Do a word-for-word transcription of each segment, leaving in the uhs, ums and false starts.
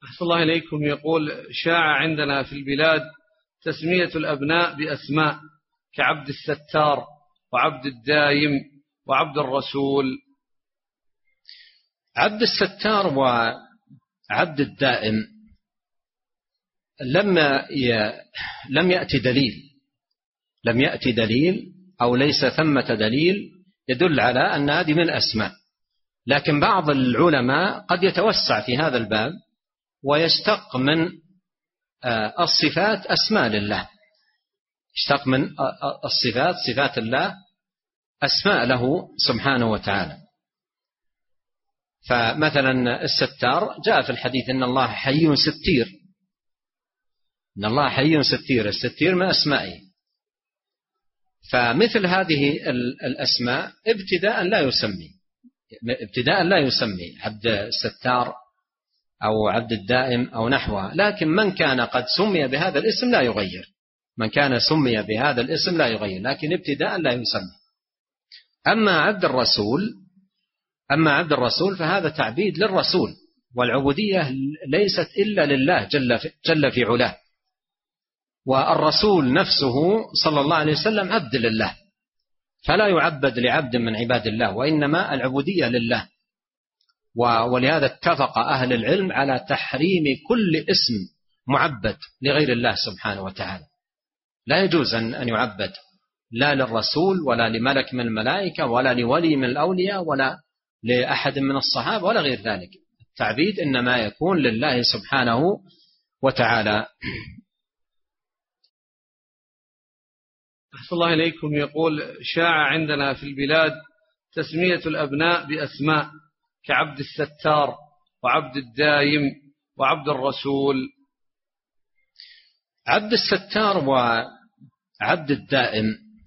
أحسن الله إليكم. يقول: شاع عندنا في البلاد تسمية الأبناء بأسماء كعبد الستار وعبد الدايم وعبد الرسول. عبد الستار وعبد الدائم لما لم يأتي دليل لم يأتي دليل أو ليس ثمة دليل يدل على أن هذه من الأسماء، لكن بعض العلماء قد يتوسع في هذا الباب ويشتق من الصفات أسماء لله، يشتق من الصفات صفات الله أسماء له سبحانه وتعالى. فمثلا الستار جاء في الحديث إن الله حي ستير، إن الله حي ستير، الستير من أسمائه. فمثل هذه الأسماء ابتداء لا يسمي ابتداء لا يسمي عبد الستار أو عبد الدائم أو نحوها، لكن من كان قد سمي بهذا الاسم لا يغير، من كان سمي بهذا الاسم لا يغير، لكن ابتداء لا يسمي. أما عبد الرسول أما عبد الرسول فهذا تعبيد للرسول، والعبودية ليست إلا لله جل في, جل في علاه، والرسول نفسه صلى الله عليه وسلم عبد لله، فلا يعبد لعبد من عباد الله، وإنما العبودية لله. ولهذا اتفق أهل العلم على تحريم كل اسم معبد لغير الله سبحانه وتعالى، لا يجوز أن يعبد لا للرسول ولا لملك من الملائكة ولا لولي من الأولياء ولا لأحد من الصحابة ولا غير ذلك. التعبيد إنما يكون لله سبحانه وتعالى. أحسن الله إليكم. يقول: شاع عندنا في البلاد تسمية الأبناء بأسماء كعبد الستار وعبد الدايم وعبد الرسول. عبد الستار وعبد الدائم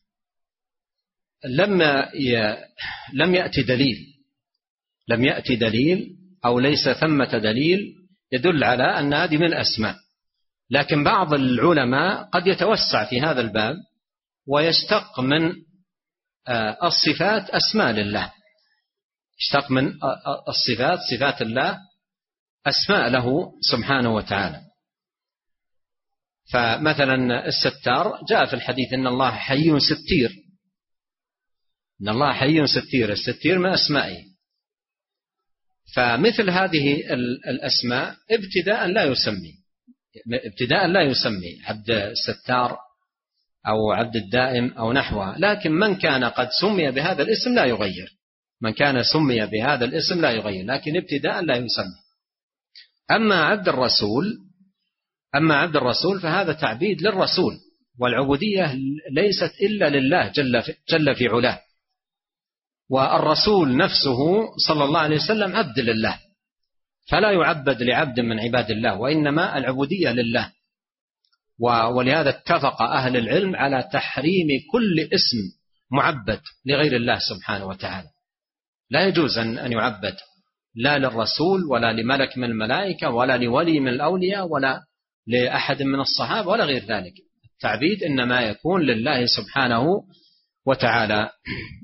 لما لم يأتي دليل لم يأتي دليل أو ليس ثمة دليل يدل على أن هذه من الأسماء، لكن بعض العلماء قد يتوسع في هذا الباب ويشتق من الصفات أسماء لله، يشتق من الصفات صفات الله أسماء له سبحانه وتعالى. فمثلا الستار جاء في الحديث إن الله حي ستير، إن الله حي ستير، الستير من أسمائه. فمثل هذه الأسماء ابتداء لا يسمي ابتداء لا يسمي عبد الستار أو عبد الدائم أو نحوها، لكن من كان قد سمي بهذا الاسم لا يغير، من كان سمي بهذا الاسم لا يغير، لكن ابتداء لا يسمي. أما عبد الرسول أما عبد الرسول فهذا تعبيد للرسول، والعبودية ليست إلا لله جل في, جل في علاه، والرسول نفسه صلى الله عليه وسلم عبد لله، فلا يعبد لعبد من عباد الله، وإنما العبودية لله. ولهذا اتفق أهل العلم على تحريم كل اسم معبد لغير الله سبحانه وتعالى، لا يجوز أن يعبد لا للرسول ولا لملك من الملائكة ولا لولي من الأولياء ولا لأحد من الصحابة ولا غير ذلك. التعبيد إنما يكون لله سبحانه وتعالى.